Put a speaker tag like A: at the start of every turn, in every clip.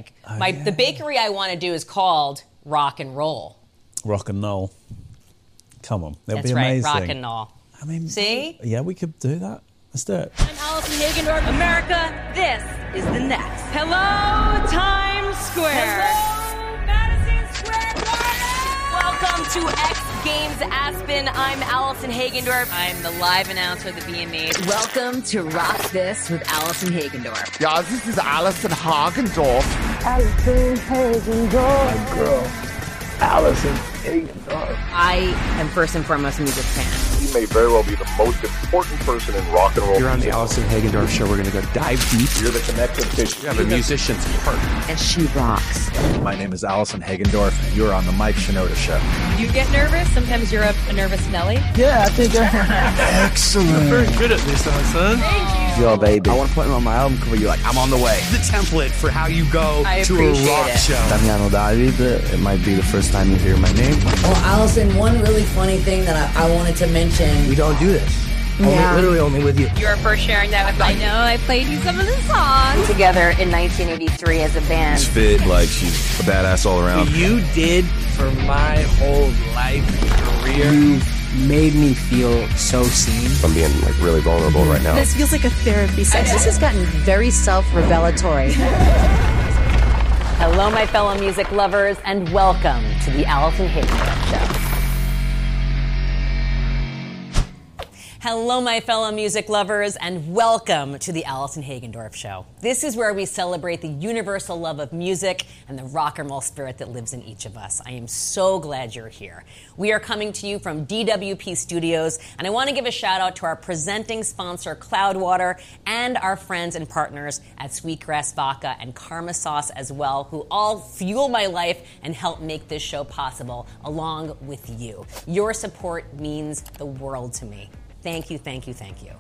A: like. The bakery I want to do is called Rock and Roll.
B: Rock and Roll. Come on, that'd
A: That's
B: be amazing.
A: Right, Rock and Roll.
B: I mean,
A: see?
B: Yeah, we could do that. Let's do it.
C: I'm Allison Hagendorf. America, this is the next. Hello, Times Square.
D: Hello, Madison Square Garden.
C: Welcome to X Games Aspen. I'm Allison Hagendorf.
A: I'm the live announcer of the VMAs.
C: Welcome to Rock This with Allison Hagendorf.
E: Yeah, this is Allison Hagendorf.
F: Allison Hagendorf.
G: My girl, Allison Hagendorf.
C: I am first and foremost a music fan.
H: You may very well be the most important person in rock and roll.
I: You're on the Allison Hagendorf show. We're going to go dive deep.
H: You're the connective tissue.
I: You have a musician's heart.
C: And she rocks.
G: My name is Allison Hagendorf, and you're on the Mike Shinoda Show.
J: You get nervous? Sometimes you're a nervous Nelly?
G: Yeah, I think Excellent.
I: You're very good at this, Allison.
J: Thank you.
G: Yo, baby.
I: I want to put him on my album cover. You're like, I'm on the way. The template for how you go to a rock show.
G: Damiano David. It might be the first time you hear my name.
K: Oh, Allison, one really funny thing that I wanted to mention.
G: We don't do this. Literally only with you.
J: You were first sharing that with me. I know, I played you some of the songs.
C: Together in 1983 as a band.
L: She's fit, like she's a badass all around.
M: You did for my whole life and career.
N: You made me feel so seen.
L: I'm being like really vulnerable right now.
O: This feels like a therapy session.
P: This has gotten very self-revelatory.
C: Hello, my fellow music lovers, and welcome to the Allison Hagendorf Show.
A: Hello, my fellow music lovers, and welcome to the Allison Hagendorf Show. This is where we celebrate the universal love of music and the rock and roll spirit that lives in each of us. I am so glad you're here. We are coming to you from DWP Studios, and I want to give a shout out to our presenting sponsor, Cloudwater, and our friends and partners at Sweetgrass Vodka and Karma Sauce as well, who all fuel my life and help make this show possible, along with you. Your support means the world to me. Thank you, thank you, thank you.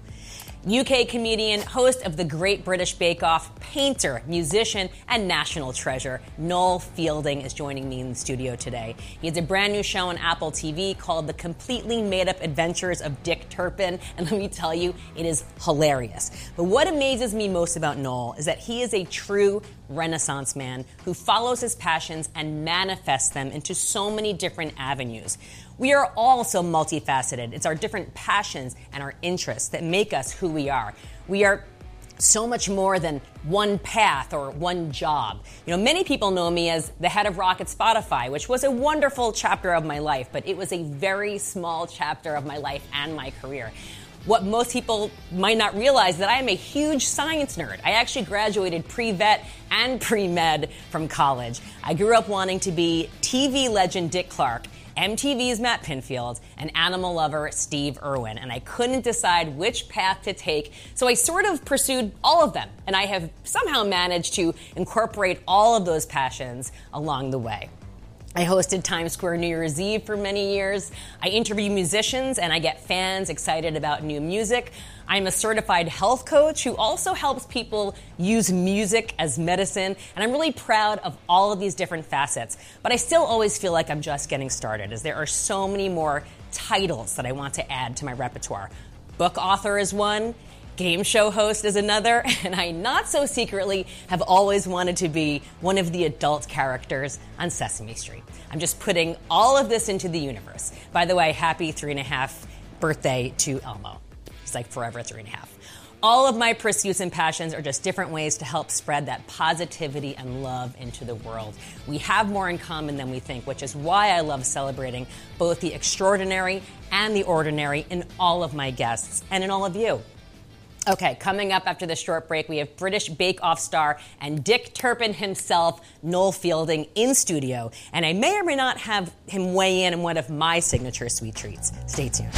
A: UK comedian, host of the Great British Bake Off, painter, musician, and national treasure, Noel Fielding is joining me in the studio today. He has a brand new show on Apple TV called The Completely Made Up Adventures of Dick Turpin, and let me tell you, it is hilarious. But what amazes me most about Noel is that he is a true Renaissance man who follows his passions and manifests them into so many different avenues. We are all so multifaceted. It's our different passions and our interests that make us who we are. We are so much more than one path or one job. You know, many people know me as the head of rock at Spotify, which was a wonderful chapter of my life, but it was a very small chapter of my life and my career. What most people might not realize is that I am a huge science nerd. I actually graduated pre-vet and pre-med from college. I grew up wanting to be TV legend Dick Clark, MTV's Matt Pinfield, and animal lover Steve Irwin, and I couldn't decide which path to take, so I sort of pursued all of them, and I have somehow managed to incorporate all of those passions along the way. I hosted Times Square New Year's Eve for many years. I interview musicians and I get fans excited about new music. I'm a certified health coach who also helps people use music as medicine, and I'm really proud of all of these different facets. But I still always feel like I'm just getting started, as there are so many more titles that I want to add to my repertoire. Book author is one. Game show host is another, and I not so secretly have always wanted to be one of the adult characters on Sesame Street. I'm just putting all of this into the universe. By the way, happy 3.5 birthday to Elmo. He's like forever 3.5. All of my pursuits and passions are just different ways to help spread that positivity and love into the world. We have more in common than we think, which is why I love celebrating both the extraordinary and the ordinary in all of my guests and in all of you. Okay, coming up after this short break, we have British Bake Off star and Dick Turpin himself, Noel Fielding, in studio. And I may or may not have him weigh in on one of my signature sweet treats. Stay tuned.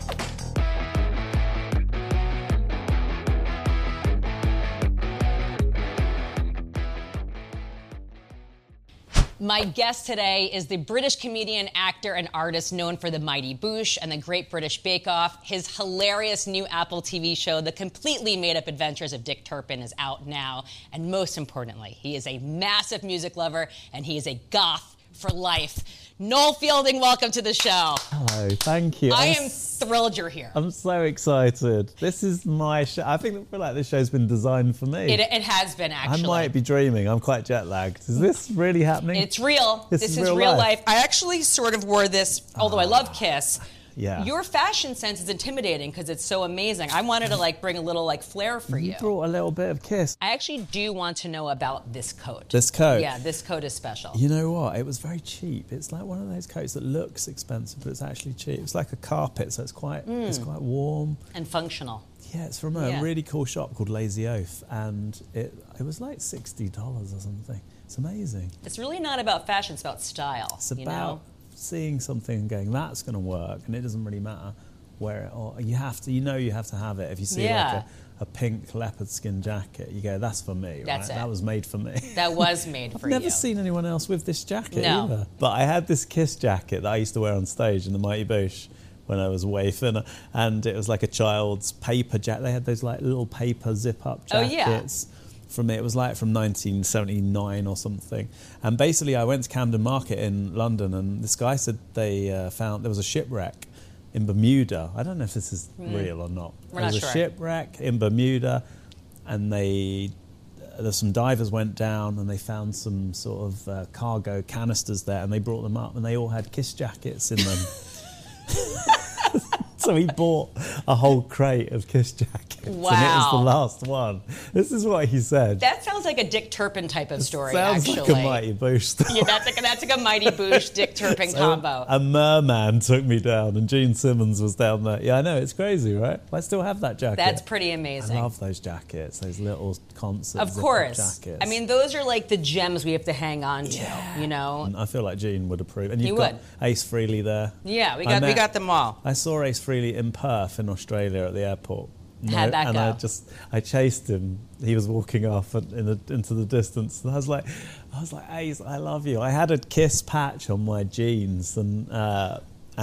A: My guest today is the British comedian, actor, and artist known for The Mighty Boosh and The Great British Bake Off. His hilarious new Apple TV show, The Completely Made Up Adventures of Dick Turpin, is out now. And most importantly, he is a massive music lover, and he is a goth for life. Noel Fielding, welcome to the show.
B: Hello, thank you.
A: I am thrilled you're here.
B: I'm so excited. This is my show. I feel like this show's been designed for me.
A: It has been, actually.
B: I might be dreaming. I'm quite jet lagged. Is this really happening?
A: It's real. This is real life. I actually sort of wore this, although I love Kiss.
B: Yeah.
A: Your fashion sense is intimidating because it's so amazing. I wanted to bring a little flair for you.
B: You brought a little bit of Kiss.
A: I actually do want to know about this coat.
B: This coat?
A: Yeah, this coat is special.
B: You know what? It was very cheap. It's like one of those coats that looks expensive, but it's actually cheap. It's like a carpet, so it's quite warm.
A: And functional.
B: Yeah, it's from a really cool shop called Lazy Oaf, and it was like $60 or something. It's amazing.
A: It's really not about fashion, it's about style.
B: It's about seeing something and going, that's going to work, and it doesn't really matter where you have to have it. If you see like a pink leopard skin jacket, you go, that's for me.
A: That's
B: right? That was made for me.
A: That was made for you.
B: I've never seen anyone else with this jacket either. But I had this Kiss jacket that I used to wear on stage in the Mighty Boosh when I was way thinner, and it was like a child's paper jacket. They had those little paper zip-up jackets. From it was from 1979 or something. And basically I went to Camden Market in London, and this guy said they found there was a shipwreck in Bermuda. I don't know if this is real or not.
A: We're
B: there was a shipwreck in Bermuda, and there's some divers went down and they found some sort of cargo canisters there, and they brought them up, and they all had Kiss jackets in them. So he bought a whole crate of Kiss jackets.
A: Wow.
B: And it was the last one. This is what he said.
A: That sounds like a Dick Turpin type of story,
B: sounds
A: actually.
B: Like a Mighty Boosh story.
A: Yeah, that's like a Mighty Boosh, Dick Turpin combo.
B: A merman took me down, and Gene Simmons was down there. Yeah, I know, it's crazy, right? I still have that jacket.
A: That's pretty amazing.
B: I love those jackets, those little concert
A: Of course.
B: jackets.
A: I mean, those are like the gems we have to hang on to, you know?
B: And I feel like Gene would approve. And you've
A: He
B: got
A: would.
B: Ace Frehley there.
A: Yeah, we got them all.
B: I saw Ace Frehley in Perth in Australia at the airport.
A: How'd that go?
B: I chased him. He was walking off into the distance, and I was like, Ace, I love you. I had a Kiss patch on my jeans, and I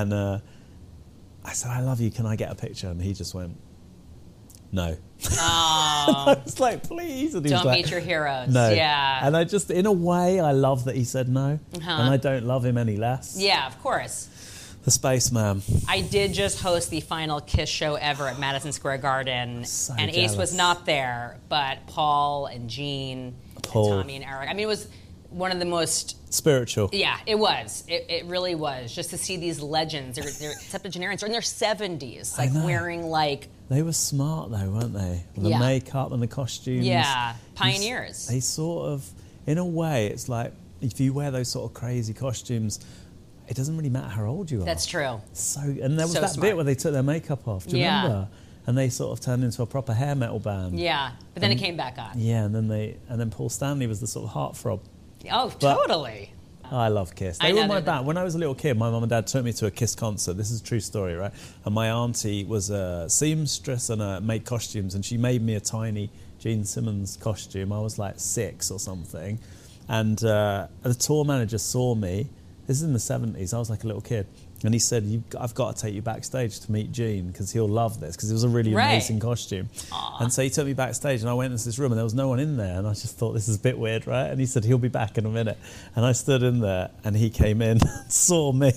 B: said, I love you. Can I get a picture? And he just went, no.
A: Oh.
B: I was like, please. And he
A: Don't
B: was
A: meet your heroes.
B: No.
A: Yeah.
B: And I just, in a way, I love that he said no, and I don't love him any less.
A: Yeah, of course.
B: The Spaceman.
A: I did just host the final Kiss show ever at Madison Square Garden,
B: so
A: and
B: jealous.
A: Ace was not there, but Paul and Gene, and Tommy and Eric. I mean, it was one of the most
B: spiritual.
A: Yeah, it was. It really was. Just to see these legends, they're septuagenarians, they're in their 70s, wearing
B: They were smart though, weren't they? The makeup and the costumes.
A: Yeah, pioneers.
B: They sort of, in a way, it's like if you wear those sort of crazy costumes, it doesn't really matter how old you are.
A: That's true.
B: And there was that bit where they took their makeup off. Do you remember? And they sort of turned into a proper hair metal band.
A: Yeah, but then it came back on.
B: Yeah, and then Paul Stanley was the sort of heartthrob.
A: Oh, totally.
B: I love Kiss. They were my band. When I was a little kid, my mum and dad took me to a Kiss concert. This is a true story, right? And my auntie was a seamstress and made costumes, and she made me a tiny Gene Simmons costume. I was like 6 or something. And the tour manager saw me. This is in the 70s. I was like a little kid. And he said, I've got to take you backstage to meet Gene because he'll love this, because it was a really amazing costume.
A: Aww.
B: And so he took me backstage, and I went into this room, and there was no one in there. And I just thought, this is a bit weird, right? And he said, he'll be back in a minute. And I stood in there, and he came in and saw me.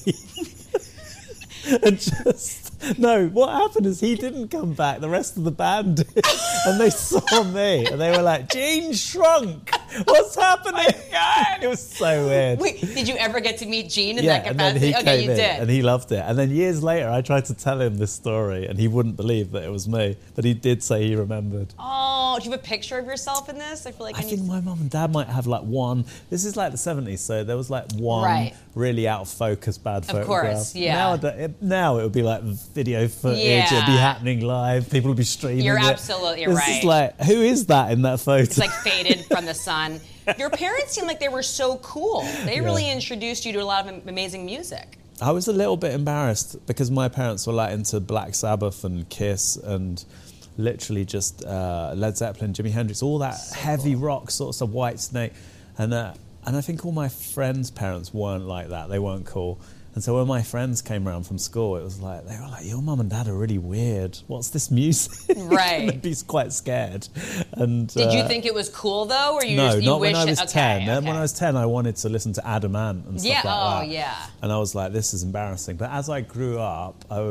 B: And what happened is he didn't come back. The rest of the band did. And they saw me, and they were like, Gene shrunk. What's happening? Oh my God. It was so weird.
A: Wait, did you ever get to meet Gene in
B: that
A: capacity?
B: And then he came
A: you
B: in,
A: did.
B: and he loved it. And then years later, I tried to tell him this story, and he wouldn't believe that it was me. But he did say he remembered.
A: Oh, do you have a picture of yourself in this? I feel like
B: I think my mum and dad might have one. This is like the 70s, so there was one really out of focus bad photograph.
A: Of course, yeah.
B: Now it would be like video footage. It'd be happening live. People would be streaming
A: You're
B: it.
A: absolutely right.
B: This is like, who is that in that photo?
A: It's like faded from the sun. Your parents seemed like they were so cool. They really introduced you to a lot of amazing music.
B: I was a little bit embarrassed because my parents were like into Black Sabbath and Kiss and literally just Led Zeppelin, Jimi Hendrix, all that heavy rock, sort of White Snake. And I think all my friends' parents weren't like that. They weren't cool. And so when my friends came around from school, it was like, they were like, your mum and dad are really weird. What's this music?
A: Right.
B: They'd be quite scared. And
A: did you think it was cool, though? Or you
B: no,
A: just, you
B: not
A: wish
B: when I was 10.
A: Okay.
B: When I was 10, I wanted to listen to Adam Ant and stuff like that.
A: Oh, yeah.
B: And I was like, this is embarrassing. But as I grew up, I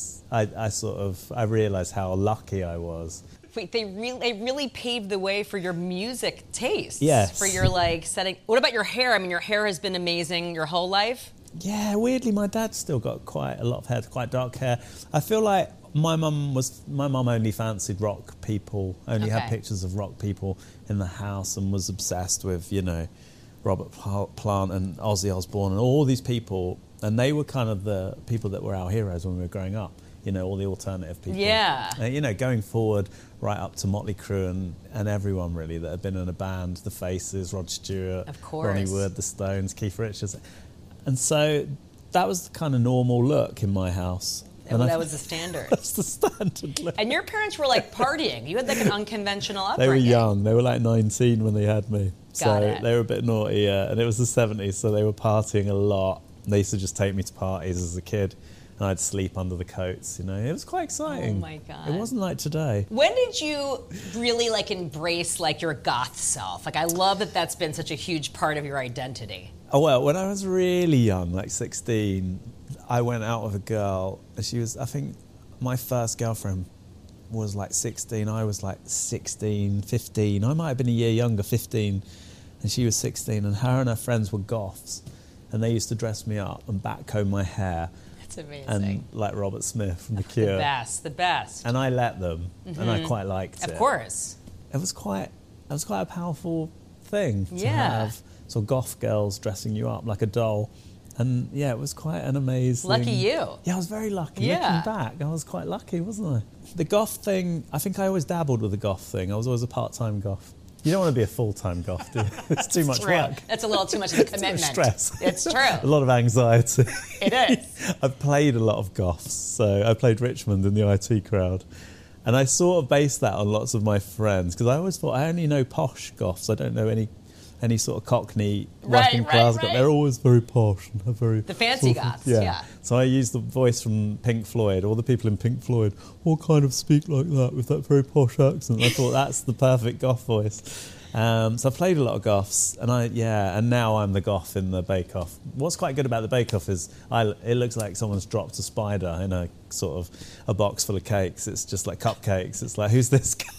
B: realised how lucky I was.
A: Wait, they really paved the way for your music tastes.
B: Yes.
A: For your, like, setting. What about your hair? I mean, your hair has been amazing your whole life.
B: Yeah, weirdly, my dad's still got quite a lot of hair, quite dark hair. I feel like my mum only fancied rock people, only had pictures of rock people in the house, and was obsessed with, you know, Robert Plant and Ozzy Osbourne and all these people. And they were kind of the people that were our heroes when we were growing up. You know, all the alternative people.
A: Yeah.
B: You know, going forward right up to Motley Crue and everyone really that had been in a band, The Faces, Rod Stewart,
A: of course,
B: Ronnie Wood, The Stones, Keith Richards. And so that was the kind of normal look in my house.
A: And that was the standard.
B: That's the standard look.
A: And your parents were like partying. You had like an unconventional upbringing.
B: They were young. They were like 19 when they had me.
A: Got it.
B: They were a bit naughty, yeah. And it was the 70s, so they were partying a lot. They used to just take me to parties as a kid. And I'd sleep under the coats, you know. It was quite exciting.
A: Oh, my God.
B: It wasn't like today.
A: When did you really, like, embrace, like, your goth self? Like, I love that that's been such a huge part of your identity.
B: Oh, well, when I was really young, like 16, I went out with a girl. She was, I think, my first girlfriend was, like, 16. I was, like, 16, 15. I might have been a year younger, 15. And she was 16. And her and her friends were goths. And they used to dress me up and backcomb my hair.
A: That's amazing.
B: And like Robert Smith from The Cure.
A: The best.
B: And I let them, and I quite liked it.
A: Of course.
B: It was quite a powerful thing to have sort of goth girls dressing you up like a doll. And yeah, it was quite an amazing...
A: Lucky you.
B: Yeah, I was very lucky.
A: Yeah.
B: Looking back, I was quite lucky, wasn't I? The goth thing, I think I always dabbled with the goth thing. I was always a part-time goth. You don't want to be a full-time goth, do you? It's too much work.
A: That's a little too much of a commitment.
B: Too much stress.
A: It's true.
B: A lot of anxiety.
A: It is.
B: I've played a lot of goths. So I played Richmond in the IT crowd. And I sort of based that on lots of my friends, because I always thought I only know posh goths. I don't know any sort of Cockney working class goth. They're always very posh and have very...
A: The fancy goths, yeah.
B: So I used the voice from Pink Floyd. All the people in Pink Floyd all kind of speak like that with that very posh accent. I thought that's the perfect goth voice. So I played a lot of goths, and now I'm the goth in the Bake Off. What's quite good about the Bake Off is it looks like someone's dropped a spider in a sort of a box full of cakes. It's just like cupcakes. It's like, who's this guy?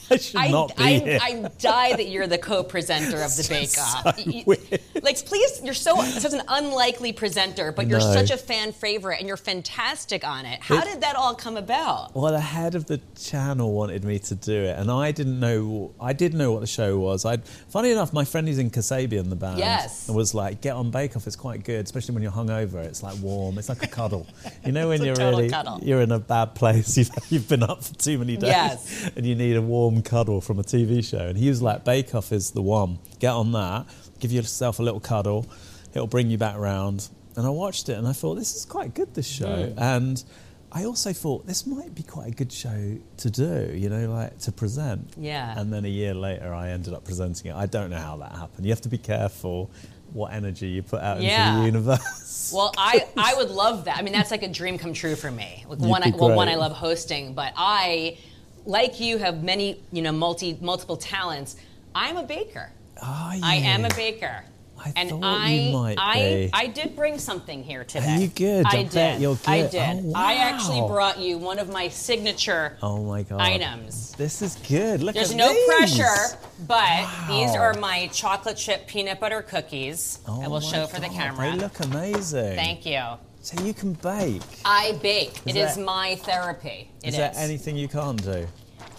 A: I die that you're the co-presenter of the Bake Off.
B: So
A: like, please, you're such an unlikely presenter, but you're such a fan favorite, and you're fantastic on it. How did that all come about?
B: Well, the head of the channel wanted me to do it, and I didn't know. I didn't know what the show was. Funny enough, my friend who's in Kasabian, the band, was like, "Get on Bake Off. It's quite good, especially when you're hungover. It's like warm. It's like a cuddle. You know, when you're in a bad place, you've been up for too many days, and you need a warm cuddle from a TV show." And he was like, "Bake Off is the one. Get on that. Give yourself a little cuddle. It'll bring you back round." And I watched it, and I thought, this is quite good, this show. And I also thought, this might be quite a good show to do, you know, like to present.
A: Yeah.
B: And then a year later, I ended up presenting it. I don't know how that happened. You have to be careful what energy you put out into the universe.
A: Well, I would love that. I mean, that's like a dream come true for me. Like one, I love hosting, but I, like you, have many, multiple talents. I'm a baker.
B: Oh, yeah.
A: I am a baker.
B: I thought you might be.
A: I did bring something here today.
B: Are you good?
A: I did.
B: You're good.
A: I did.
B: Oh, wow.
A: I actually brought you one of my signature items.
B: This is good. Look
A: There's
B: at
A: no
B: these.
A: pressure, but these are my chocolate chip peanut butter cookies. I will show for the camera.
B: They look amazing.
A: Thank you.
B: So you can bake.
A: I bake. It is my therapy.
B: Is there anything you can't do?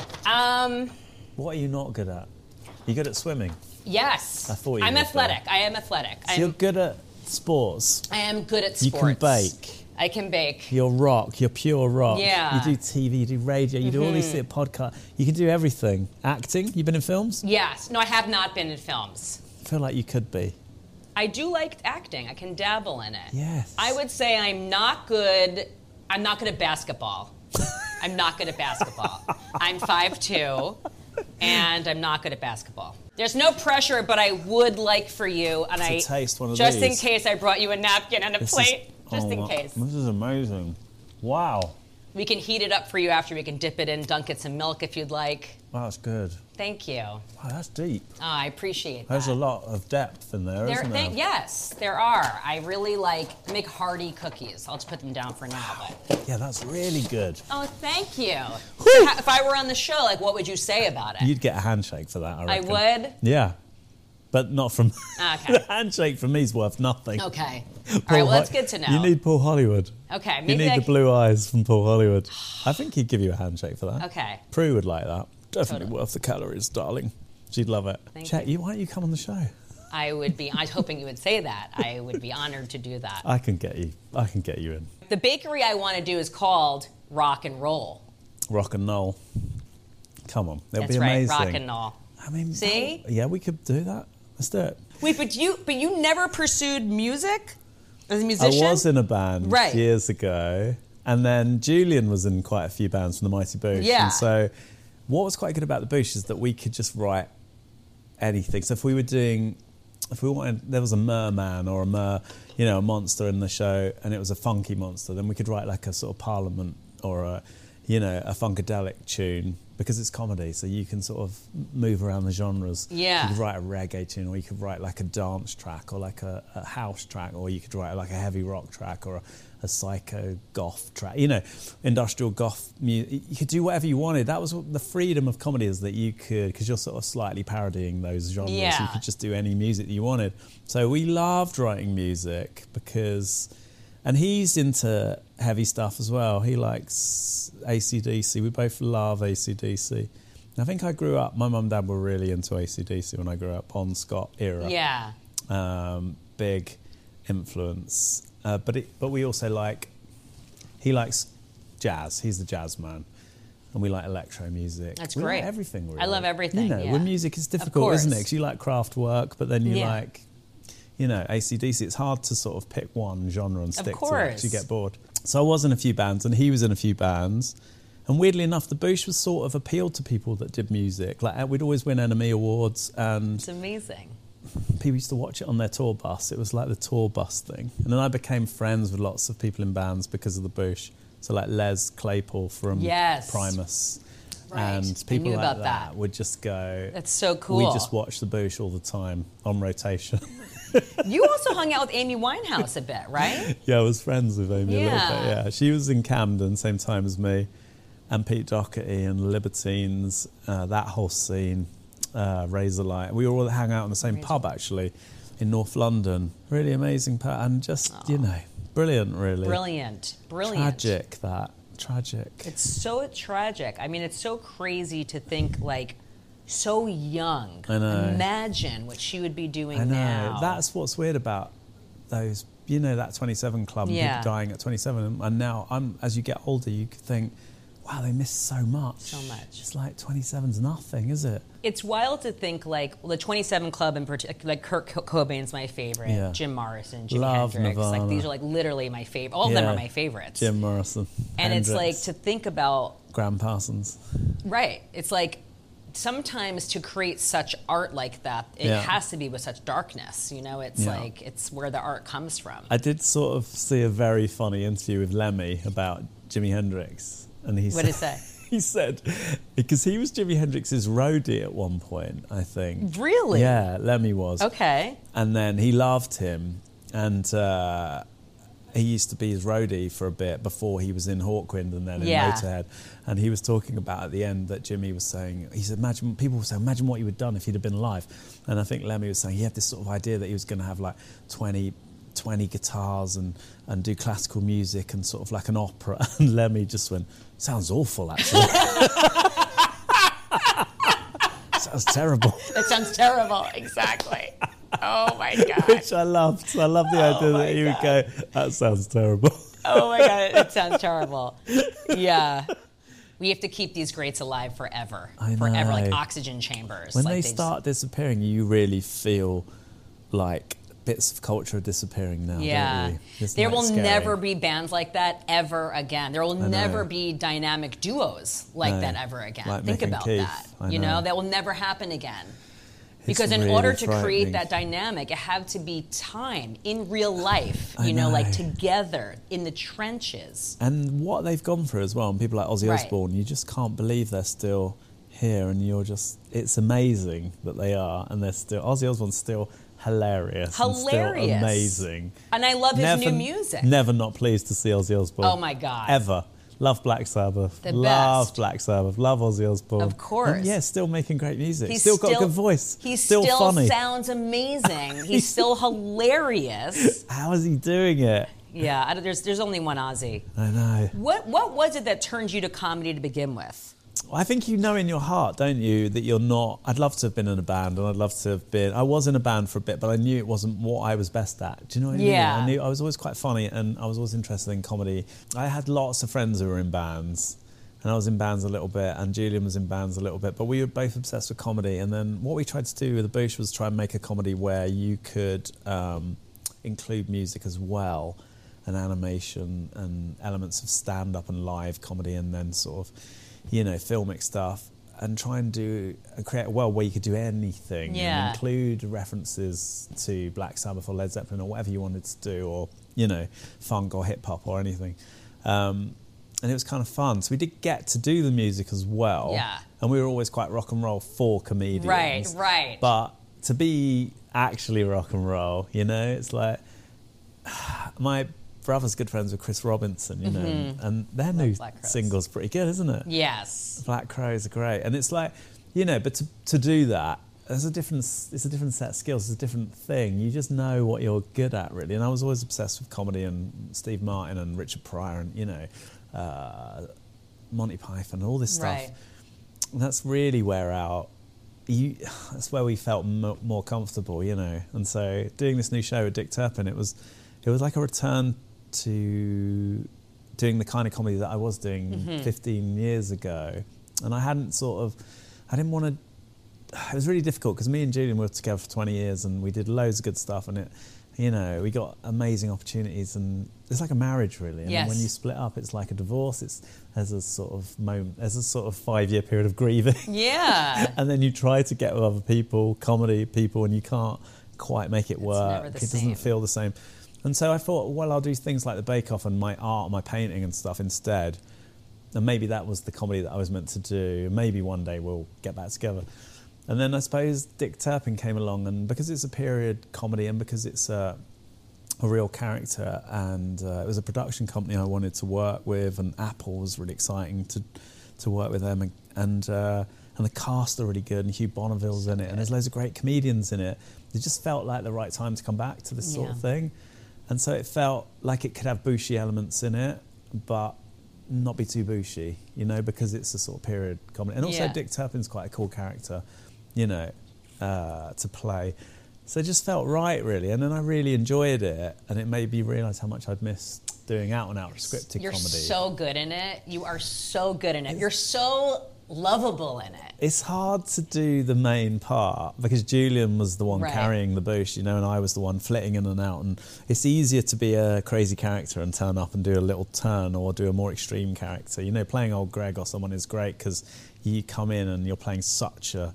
B: What are you not good at? You good at swimming?
A: Yes.
B: I thought you
A: I'm
B: were
A: athletic. I am athletic.
B: So you're good at sports.
A: I am good at sports.
B: You can bake.
A: I can bake.
B: You're rock. You're pure rock.
A: Yeah.
B: You do TV, you do radio, you do all these podcasts. You can do everything. Acting? You've been in films?
A: Yes. No, I have not been in films.
B: I feel like you could be.
A: I do like acting. I can dabble in it.
B: Yes.
A: I would say I'm not good at basketball. I'm not good at basketball. I'm 5'2", and I'm not good at basketball. There's no pressure, but I would like for you, and
B: taste one of
A: just
B: these.
A: in case, I brought you a napkin and a plate. just in case.
B: This is amazing. Wow.
A: We can heat it up for you after. We can dip it in, dunk it some milk if you'd like.
B: Wow, that's good.
A: Thank you.
B: Wow, that's deep.
A: Oh, I appreciate that.
B: There's a lot of depth in there, isn't there?
A: Yes, there are. I really make hearty cookies. I'll just put them down for now. But
B: yeah, that's really good.
A: Oh, thank you. So if I were on the show, what would you say about it?
B: You'd get a handshake for that, I reckon.
A: I would?
B: Yeah. But not from...
A: Okay.
B: The handshake from me is worth nothing.
A: Okay. All right, well, that's good to know.
B: You need Paul Hollywood.
A: Okay.
B: Maybe you need the blue eyes from Paul Hollywood. I think he'd give you a handshake for that.
A: Okay.
B: Prue would like that. Definitely worth the calories, darling. She'd love it.
A: Thank you.
B: Why don't you come on the show?
A: I was hoping you would say that. I would be honored to do that.
B: I can get you in.
A: The bakery I want to do is called Rock and Roll.
B: Rock and Roll. Come on. It'll
A: That's
B: be amazing.
A: Right, Rock and Roll.
B: I mean,
A: see?
B: Yeah, we could do that. Let's do it.
A: Wait, but you never pursued music as a musician?
B: I was in a band years ago, and then Julian was in quite a few bands from the Mighty Boosh.
A: Yeah.
B: And so what was quite good about the Boosh is that we could just write anything. So if we wanted, there was a merman or a monster in the show, and it was a funky monster, then we could write like a sort of Parliament or a funkadelic tune. Because it's comedy, so you can sort of move around the genres.
A: Yeah.
B: You could write a reggae tune, or you could write like a dance track, or like a house track, or you could write like a heavy rock track, or a psycho goth track. Industrial goth music. You could do whatever you wanted. That was the freedom of comedy, is that you could, because you're sort of slightly parodying those genres.
A: Yeah.
B: You could just do any music that you wanted. So we loved writing music because... And he's into heavy stuff as well. He likes AC/DC. We both love AC/DC. I think I grew up, my mum and dad were really into AC/DC when I grew up, Bon Scott era.
A: Yeah.
B: Big influence. But we also he likes jazz. He's the jazz man. And we like electro music.
A: That's
B: we
A: great.
B: Like everything, really.
A: I love everything,
B: When music is difficult, isn't it? Because you like craft work, but then you like... AC/DC, it's hard to sort of pick one genre and stick to it because you get bored. So I was in a few bands and he was in a few bands. And weirdly enough, the Boosh was sort of appealed to people that did music. Like, we'd always win NME awards and...
A: It's amazing.
B: People used to watch it on their tour bus. It was like the tour bus thing. And then I became friends with lots of people in bands because of the Boosh. So like Les Claypool from Primus.
A: Right.
B: And people
A: I knew
B: like
A: about that
B: would just go...
A: That's so cool.
B: We just watched the Boosh all the time on rotation.
A: You also hung out with Amy Winehouse a bit, right?
B: Yeah, I was friends with Amy a little bit, yeah. She was in Camden, same time as me, and Pete Doherty and Libertines, that whole scene, Razorlight. We all hang out in the same pub, actually, in North London. Really amazing pub, and just, brilliant, really.
A: Brilliant.
B: Tragic.
A: It's so tragic. I mean, it's so crazy to think, so young.
B: I know.
A: Imagine what she would be doing
B: I know.
A: now.
B: That's what's weird about those, that 27 Club, people dying at 27. And now, as you get older, you could think, wow, they miss so much.
A: So much.
B: It's like 27's nothing, is it?
A: It's wild to think, the 27 Club in particular, Kurt Cobain's my favorite, Jim Morrison, Jimi Hendrix.
B: Nirvana.
A: These are literally my favorite. All of them are my favorites.
B: Jim Morrison.
A: And
B: Hendrix.
A: It's to think about...
B: Graham Parsons.
A: Right. It's sometimes to create such art like that, it has to be with such darkness. It's where the art comes from.
B: I did sort of see a very funny interview with Lemmy about Jimi Hendrix. And
A: what did he say?
B: He said, because he was Jimi Hendrix's roadie at one point, I think.
A: Really?
B: Yeah, Lemmy was.
A: Okay.
B: And then he loved him. And he used to be his roadie for a bit before he was in Hawkwind and then in Motorhead. And he was talking about at the end that Jimmy was saying, he said, people were saying, imagine what you would have done if he'd have been alive. And I think Lemmy was saying he had this sort of idea that he was going to have 20 guitars and do classical music and sort of like an opera. And Lemmy just went, sounds awful, actually. Sounds terrible.
A: It sounds terrible, exactly. Oh, my God.
B: Which I loved. I love the idea that he would go, that sounds terrible.
A: Oh, my God, it sounds terrible. Yeah. We have to keep these greats alive forever.
B: I know.
A: Forever, like oxygen chambers.
B: When they start disappearing, you really feel like bits of culture are disappearing now, don't you?
A: There will never be bands like that ever again. There will never be dynamic duos like that ever again.
B: Like
A: Think
B: Mick and
A: about
B: Keith.
A: that. That will never happen again. Because in order to create that dynamic, it had to be time in real life, you know, like together in the trenches.
B: And what they've gone through as well, and people like Ozzy Osbourne, you just can't believe they're still here, and you're just, it's amazing that they are, and they're still, Ozzy Osbourne's still hilarious. And still amazing.
A: And I love his new music.
B: Never not pleased to see Ozzy Osbourne.
A: Oh my God.
B: Ever. Love Black Sabbath. Love Black Sabbath. Love Ozzy Osbourne.
A: Of course.
B: And yeah, still making great music. He's still got a good voice.
A: He
B: still funny.
A: Sounds amazing. He's still hilarious.
B: How is he doing it?
A: Yeah, there's only one Ozzy.
B: I know.
A: What was it that turned you to comedy to begin with?
B: I think you know in your heart, don't you, that you're not... I'd love to have been in a band, and I'd love to have been... I was in a band for a bit, but I knew it wasn't what I was best at. Do you know what I mean?
A: Yeah.
B: I knew I was always quite funny, and I was always interested in comedy. I had lots of friends who were in bands, and I was in bands a little bit, and Julian was in bands a little bit, but we were both obsessed with comedy. And then what we tried to do with The Boosh was try and make a comedy where you could include music as well, and animation, and elements of stand-up and live comedy, and then sort of... you know, filmic stuff, and try and create a world where you could do anything and include references to Black Sabbath or Led Zeppelin or whatever you wanted to do, or, you know, funk or hip-hop or anything. And it was kind of fun. So we did get to do the music as well.
A: Yeah.
B: And we were always quite rock and roll for comedians.
A: Right.
B: But to be actually rock and roll, you know, it's like... my brother's good friends with Chris Robinson, you know, and their new single's pretty good, isn't it?
A: Yes.
B: Black Crows are great. And it's like, you know, but to do that, it's a different set of skills, it's a different thing. You just know what you're good at, really. And I was always obsessed with comedy and Steve Martin and Richard Pryor and, you know, Monty Python, all this stuff. Right. And that's really that's where we felt more comfortable, you know. And so doing this new show with Dick Turpin, it was like a return to doing the kind of comedy that I was doing 15 years ago. And I didn't want to, it was really difficult because me and Julian were together for 20 years and we did loads of good stuff, and it, you know, we got amazing opportunities, and it's like a marriage really. And then when you split up, it's like a divorce. There's a sort of 5-year period of grieving.
A: Yeah.
B: And then you try to get with other people, comedy people, and you can't quite make it work. It doesn't feel the same. And so I thought, well, I'll do things like the Bake Off and my art, my painting and stuff instead. And maybe that was the comedy that I was meant to do. Maybe one day we'll get back together. And then I suppose Dick Turpin came along, and because it's a period comedy and because it's a real character, and it was a production company I wanted to work with, and Apple was really exciting to work with them, and the cast are really good, and Hugh Bonneville's in it, and there's loads of great comedians in it. It just felt like the right time to come back to this sort of thing. And so it felt like it could have Booshy elements in it, but not be too Booshy, you know, because it's a sort of period comedy. And also Dick Turpin's quite a cool character, you know, to play. So it just felt right, really. And then I really enjoyed it, and it made me realise how much I'd missed doing out-and-out scripted comedy.
A: You're so good in it. You are so good in it. You're so lovable in it.
B: It's hard to do the main part because Julian was the one carrying the Boosh, you know, and I was the one flitting in and out. And it's easier to be a crazy character and turn up and do a little turn, or do a more extreme character. You know, playing old Greg or someone is great because you come in and you're playing such a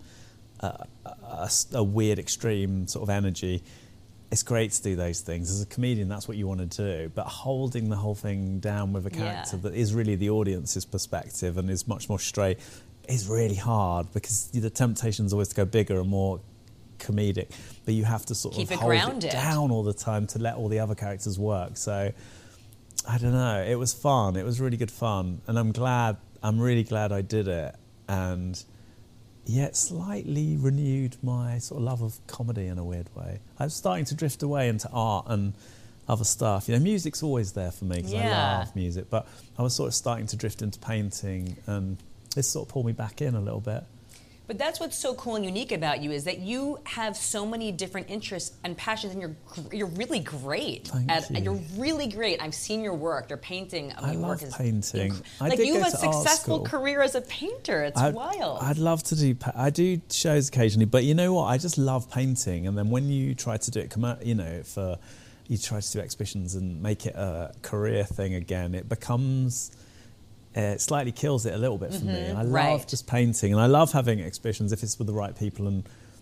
B: weird, extreme sort of energy. It's great to do those things. As a comedian, that's what you want to do. But holding the whole thing down with a character that is really the audience's perspective and is much more straight is really hard, because the temptation is always to go bigger and more comedic. But you have to sort of hold it down all the time to let all the other characters work. So, I don't know. It was fun. It was really good fun. And I'm really glad I did it. And... yeah, it slightly renewed my sort of love of comedy in a weird way. I was starting to drift away into art and other stuff. You know, music's always there for me because I love music, but I was sort of starting to drift into painting, and this sort of pulled me back in a little bit.
A: But that's what's so cool and unique about you, is that you have so many different interests and passions, and you're really great.
B: Thank you.
A: You're really great. I've seen your work. Your painting.
B: I love painting.
A: Like, you have a successful career as a painter. It's wild.
B: I'd love to do. I do shows occasionally, but you know what? I just love painting. And then when you try to do it, you know, you try to do exhibitions and make it a career thing again, it becomes. It slightly kills it a little bit for me. I love just painting, and I love having exhibitions if it's with the right people and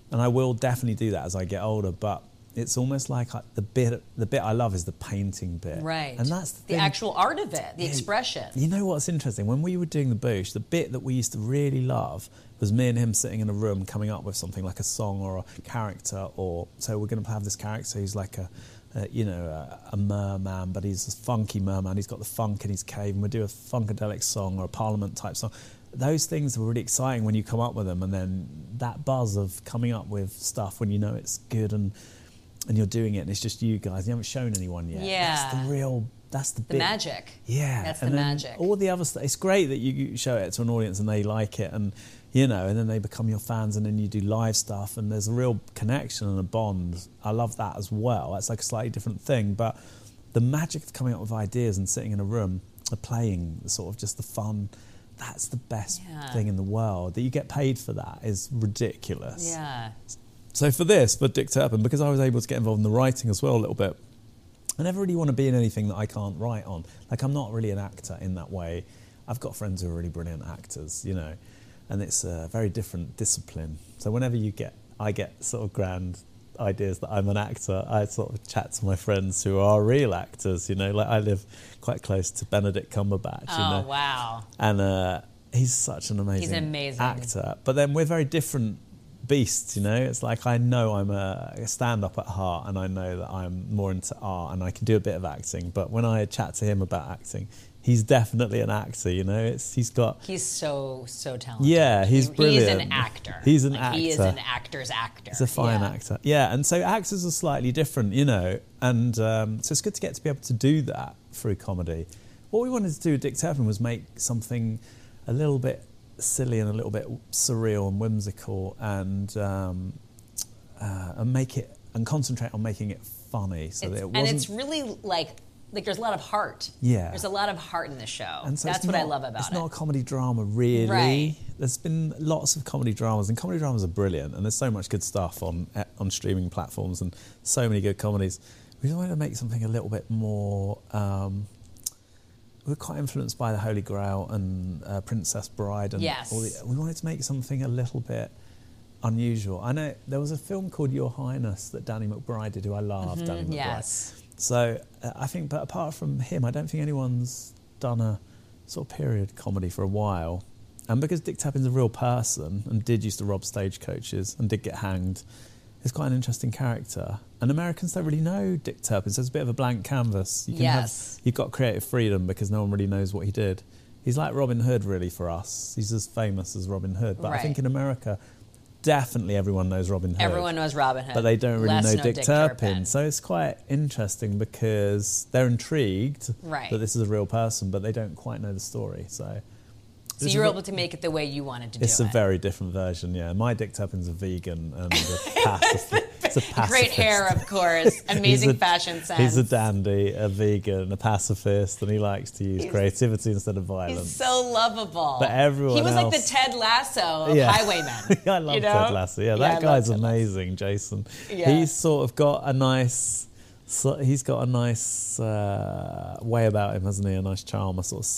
B: and I will definitely do that as I get older, but it's almost like the bit I love is the painting bit.
A: Right.
B: And that's the
A: actual art of it, the expression.
B: You know what's interesting? When we were doing the Boosh, the bit that we used to really love was me and him sitting in a room coming up with something like a song or a character, or so we're going to have this character who's like a merman, but he's a funky merman. He's got the funk in his cave, and we'll do a funkadelic song or a Parliament type song. Those things are really exciting when you come up with them, and then that buzz of coming up with stuff when you know it's good and you're doing it and it's just you guys. You haven't shown anyone yet.
A: Yeah.
B: That's the
A: bit. Magic.
B: Yeah.
A: That's the magic.
B: All the other stuff. It's great that you show it to an audience and they like it, and and then they become your fans, and then you do live stuff and there's a real connection and a bond. I love that as well. That's like a slightly different thing, but the magic of coming up with ideas and sitting in a room, playing, sort of just the fun, that's the best thing in the world. That you get paid for that is ridiculous.
A: Yeah.
B: So for Dick Turpin, because I was able to get involved in the writing as well a little bit, I never really want to be in anything that I can't write on. Like, I'm not really an actor in that way. I've got friends who are really brilliant actors, and it's a very different discipline. So whenever I get sort of grand ideas that I'm an actor, I sort of chat to my friends who are real actors, like I live quite close to Benedict Cumberbatch.
A: Oh, wow.
B: And he's such an amazing actor. But then we're very different beasts, It's like I know I'm a stand-up at heart, and I know that I'm more into art and I can do a bit of acting. But when I chat to him about acting, he's definitely an actor, He's
A: so talented.
B: Yeah, he's brilliant.
A: He's an actor.
B: He's an actor.
A: He is an actor's actor.
B: He's a fine actor. Yeah, and so actors are slightly different, and so it's good to be able to do that through comedy. What we wanted to do with Dick Turpin was make something a little bit silly and a little bit surreal and whimsical, and make it, and concentrate on making it funny, so that it wasn't.
A: And it's really like there's a lot of heart.
B: Yeah,
A: there's a lot of heart in the show.
B: And so
A: that's what I love about it.
B: It's not a comedy drama, really.
A: Right.
B: There's been lots of comedy dramas, and comedy dramas are brilliant, and there's so much good stuff on streaming platforms, and so many good comedies. We wanted to make something a little bit more. We're quite influenced by The Holy Grail and Princess Bride, and we wanted to make something a little bit unusual. I know there was a film called Your Highness that Danny McBride did, who I love. Danny McBride. Yes. So I think, but apart from him, I don't think anyone's done a sort of period comedy for a while. And because Dick Turpin's a real person and did used to rob stagecoaches and did get hanged, he's quite an interesting character. And Americans don't really know Dick Turpin, so it's a bit of a blank canvas. You've got creative freedom because no one really knows what he did. He's like Robin Hood, really, for us. He's as famous as Robin Hood. But I think in America, definitely everyone knows Robin Hood.
A: Everyone knows Robin Hood.
B: But they don't really know Dick Turpin. So it's quite interesting because they're intrigued that this is a real person, but they don't quite know the story. So
A: you were able to make it the way you wanted to do it.
B: It's a very different version, yeah. My Dick Turpin's a vegan and a pacifist. It's a pacifist.
A: Great hair, of course. Amazing fashion sense.
B: He's a dandy, a vegan, a pacifist, and he likes to use creativity instead of violence.
A: He's so lovable.
B: But everyone
A: He was
B: else,
A: like the Ted Lasso of Highwaymen.
B: I love Ted Lasso. Yeah, that guy's amazing, Jason. Yeah. He's sort of got a nice... he's got a nice way about him, hasn't he? A nice charm,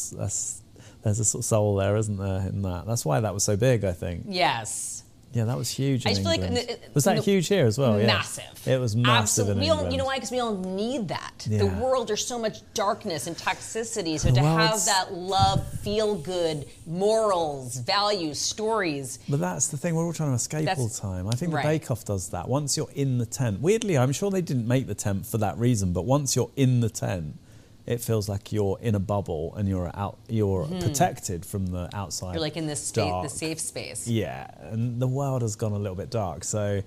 B: there's a sort of soul there, isn't there, in that? That's why that was so big, I think.
A: Yes.
B: Yeah, that was huge in England.
A: Like
B: was that huge here as well?
A: Massive.
B: Yeah. It was massive in England.
A: You know why? Because we all need that. Yeah. The world, there's so much darkness and toxicity. So to have that love, feel good, morals, values, stories.
B: But that's the thing. We're all trying to escape all the time. I think the Bake Off does that. Once you're in the tent. Weirdly, I'm sure they didn't make the tent for that reason. But once you're in the tent, it feels like you're in a bubble and you're protected from the outside.
A: You're like in this the safe space.
B: Yeah, and the world has gone a little bit dark. So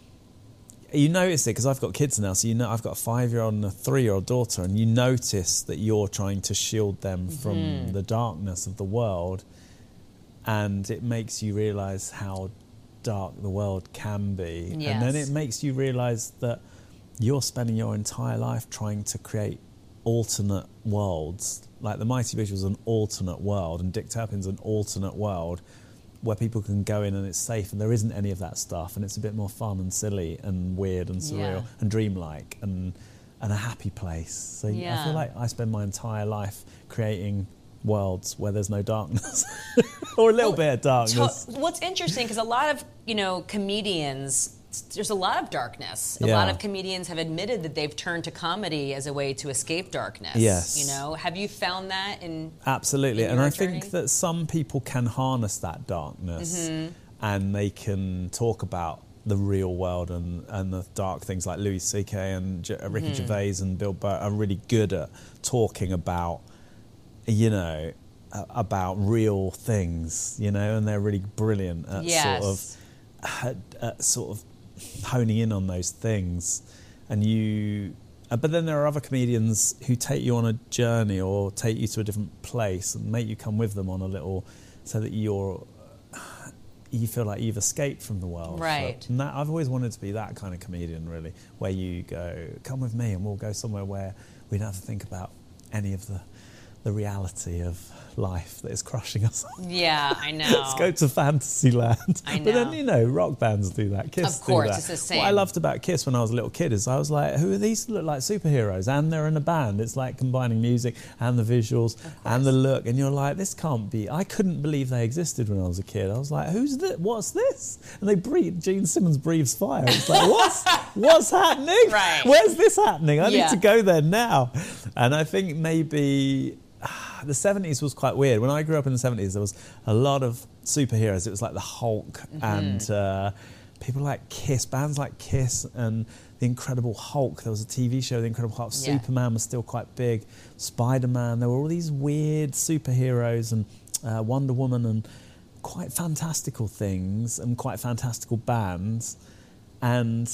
B: you notice it because I've got kids now. So I've got a 5-year-old and a 3-year-old daughter, and you notice that you're trying to shield them from the darkness of the world, and it makes you realise how dark the world can be. Yes. And then it makes you realise that you're spending your entire life trying to create alternate worlds. Like the Mighty Boosh was an alternate world, and Dick Turpin's an alternate world where people can go in and it's safe and there isn't any of that stuff, and it's a bit more fun and silly and weird and surreal and dreamlike and a happy place. So I feel like I spend my entire life creating worlds where there's no darkness or a little bit of darkness.
A: What's interesting, because a lot of, comedians, there's a lot of darkness. A lot of comedians have admitted that they've turned to comedy as a way to escape darkness.
B: Yes.
A: Have you found that in
B: Absolutely.
A: in
B: and
A: your
B: I
A: journey?
B: think that some people can harness that darkness and they can talk about the real world and the dark things, like Louis C.K. and Ricky Gervais and Bill Burr are really good at talking about, about real things, and they're really brilliant at sort of honing in on those things. And but then there are other comedians who take you on a journey or take you to a different place and make you come with them on a little, so that you feel like you've escaped from the world.
A: Right.
B: And I've always wanted to be that kind of comedian, really, where you go, come with me and we'll go somewhere where we don't have to think about any of the reality of life that is crushing us.
A: Yeah, I know.
B: Let's go to fantasy land.
A: I know.
B: But then, rock bands do that. Kiss
A: of course,
B: do that.
A: it's the same.
B: What I loved about Kiss when I was a little kid is I was like, who are these that look like superheroes? And they're in a band. It's like combining music and the visuals and the look. And you're like, this can't be. I couldn't believe they existed when I was a kid. I was like, who's this? What's this? And Gene Simmons breathes fire. It's like, what's happening?
A: Right.
B: Where's this happening? I need to go there now. And I think maybe the 70s was quite weird. When I grew up in the 70s, there was a lot of superheroes. It was like the Hulk and people like Kiss, bands like Kiss and The Incredible Hulk. There was a TV show, The Incredible Hulk.
A: Yeah.
B: Superman was still quite big. Spider-Man. There were all these weird superheroes and Wonder Woman and quite fantastical things and quite fantastical bands. And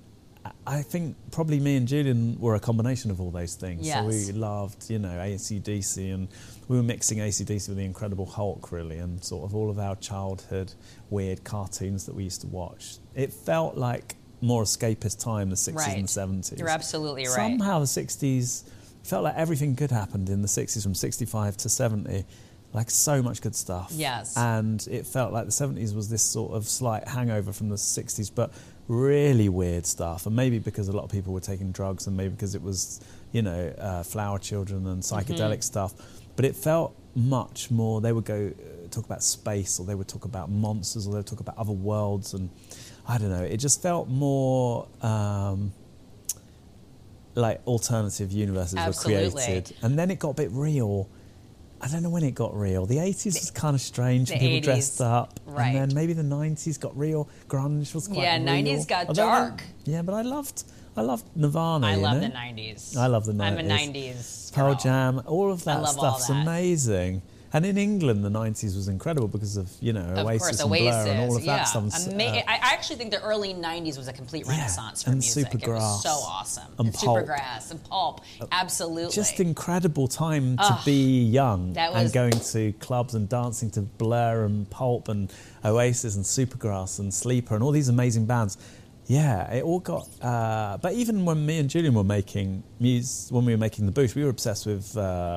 B: I think probably me and Julian were a combination of all those things.
A: Yes.
B: So we loved, AC/DC, and we were mixing AC/DC with The Incredible Hulk, really, and sort of all of our childhood weird cartoons that we used to watch. It felt like more escapist time, the 60s and the 70s.
A: You're absolutely right.
B: Somehow the 60s felt like everything good happened in the 60s from 65 to 70. Like so much good stuff.
A: Yes.
B: And it felt like the 70s was this sort of slight hangover from the 60s, but really weird stuff. And maybe because a lot of people were taking drugs, and maybe because it was, Flower Children and psychedelic stuff. But it felt much more, they would go talk about space, or they would talk about monsters, or they would talk about other worlds. And I don't know, it just felt more like alternative universes were created. And then it got a bit real. I don't know when it got real. The 80s was kind of strange. People
A: 80s,
B: dressed up.
A: right.
B: And then maybe the 90s got real. Grunge was quite real.
A: Yeah, 90s got dark.
B: But I loved Nirvana.
A: I love the 90s.
B: I love the 90s.
A: I'm a 90s
B: Pearl
A: girl.
B: Jam, all of that stuff's
A: all that.
B: amazing. And in England, the 90s was incredible because of, Oasis and Blur and all of that stuff.
A: I actually think the early 90s was a complete renaissance for music.
B: Supergrass.
A: It was so awesome.
B: And Pulp.
A: Supergrass and Pulp. Absolutely.
B: Just incredible time to be young and going to clubs and dancing to Blur and Pulp and Oasis and Supergrass and Sleeper and all these amazing bands. Yeah, it all got... but even when me and Julian were making when we were making The Boosh, we were obsessed with...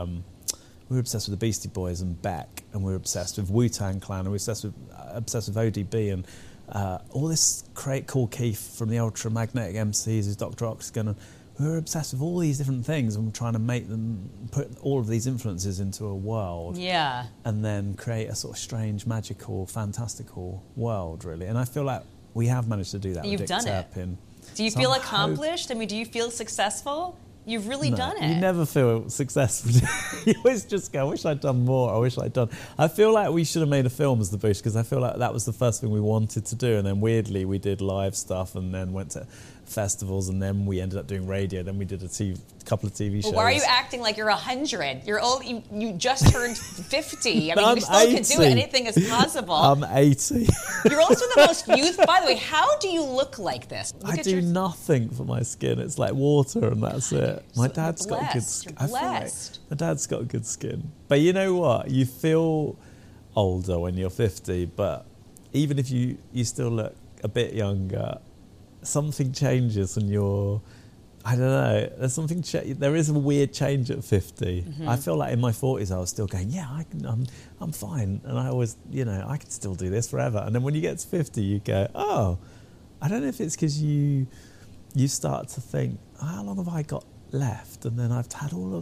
B: we were obsessed with the Beastie Boys and Beck, and we were obsessed with Wu-Tang Clan, and we were obsessed with ODB, and all this Cool Keith from the Ultramagnetic MCs, who's Dr. Oxygen, and we were obsessed with all these different things, and we were trying to make them put all of these influences into a world, and then create a sort of strange, magical, fantastical world, really. And I feel like we have managed to do that.
A: You've
B: with
A: done
B: Dick
A: it.
B: Turpin.
A: Do you feel accomplished? I mean, do you feel successful? You've really done it.
B: You never feel successful. You always just go, I wish I'd done more. I feel like we should have made a film as The Boosh, because I feel like that was the first thing we wanted to do. And then weirdly, we did live stuff and then went to festivals, and then we ended up doing radio. Then we did a couple of TV shows.
A: Why are you acting like you're 100? You're old. You just turned 50. I mean, you still
B: 80.
A: can do anything is possible.
B: I'm 80.
A: You're also the most youth. By the way, how do you look like this?
B: I do nothing for my skin. It's like water, and that's it. My dad's got good skin.
A: You're blessed.
B: My dad's got good skin. But you know what? You feel older when you're 50, but even if you still look a bit younger, something changes and you're, I don't know, there's something, there is a weird change at 50. I feel like in my 40s I was still going, I'm fine. And I always, I could still do this forever. And then when you get to 50, you go, oh, I don't know if it's because you start to think, how long have I got left? And then I've had all of,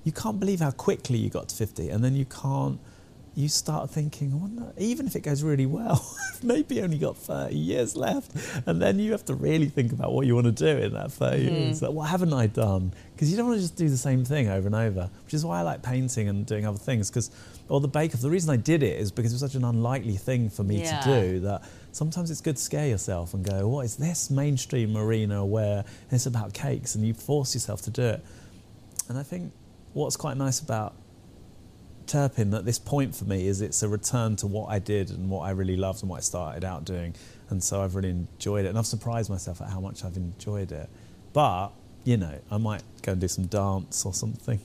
B: you can't believe how quickly you got to 50, and then you start thinking, well, no, even if it goes really well, maybe only got 30 years left. And then you have to really think about what you want to do in that 30 years. Like, what haven't I done? Because you don't want to just do the same thing over and over, which is why I like painting and doing other things. Or the bake-off, the reason I did it is because it was such an unlikely thing for me to do that sometimes it's good to scare yourself and go, what is this mainstream arena where it's about cakes, and you force yourself to do it. And I think what's quite nice about Turpin at this point for me is it's a return to what I did and what I really loved and what I started out doing, and so I've really enjoyed it, and I've surprised myself at how much I've enjoyed it. But I might go and do some dance or something.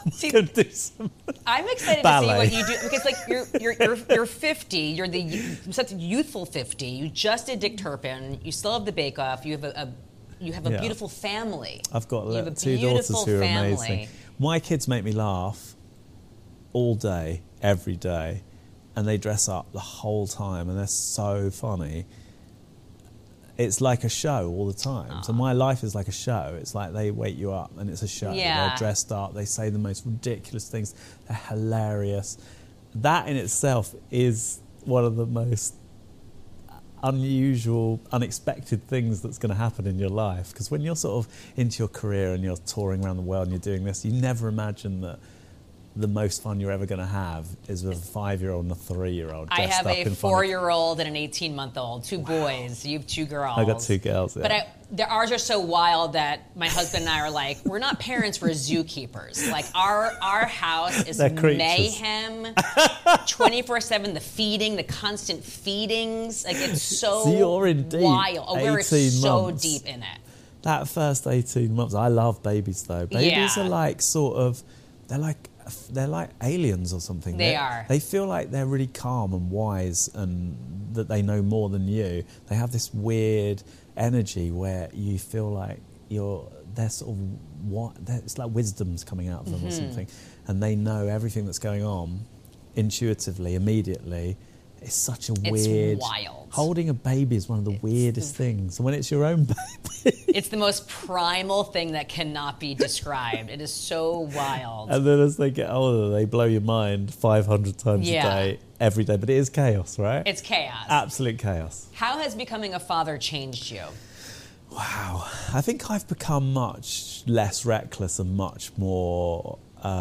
A: I'm excited
B: ballet.
A: To see what you do, because like you're 50, you're such a youthful 50. You just did Dick Turpin. You still have the Bake Off. You have a beautiful family.
B: I've got two daughters who are amazing. My kids make me laugh all day, every day, and they dress up the whole time, and they're so funny. It's like a show all the time. So my life is like a show. It's like they wake you up and it's a show. They're dressed up, they say the most ridiculous things, they're hilarious. That in itself is one of the most unusual, unexpected things that's going to happen in your life, because when you're sort of into your career and you're touring around the world and you're doing this, you never imagine that the most fun you're ever going to have is with a 5-year-old and a 3-year-old.
A: I have a 4-year-old and an 18-month-old, two boys. You have 2 girls.
B: I got 2 girls, yeah.
A: But ours are so wild that my husband and I are like, we're not parents, we're zookeepers. Like, our house is mayhem, 24/7, the feeding, the constant feedings. Like, it's so
B: you're in deep,
A: wild. Oh, we're so deep in it.
B: That first 18 months, I love babies, though. Babies are like they're like aliens or something.
A: They are.
B: They feel like they're really calm and wise and that they know more than you. They have this weird energy where you feel like they're sort of it's like wisdom's coming out of them or something, and they know everything that's going on intuitively, immediately. It's such a weird...
A: It's wild.
B: Holding a baby is one of the weirdest things. And when it's your own baby...
A: It's the most primal thing that cannot be described. It is so wild.
B: And then as they get older, they blow your mind 500 times a day, every day. But it is chaos, right?
A: It's chaos.
B: Absolute chaos.
A: How has becoming a father changed you?
B: Wow. I think I've become much less reckless and much more...